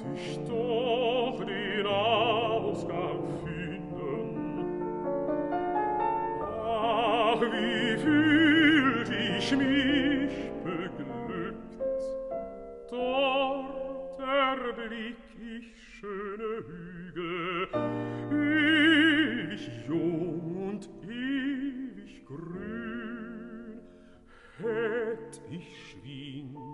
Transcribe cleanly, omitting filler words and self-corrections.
ich doch den Ausgang finden. Ach, wie fühlt ich mich beglückt, dort erblick ich schöne Hügel, ewig jung und ewig grün. Hätt ich Schwing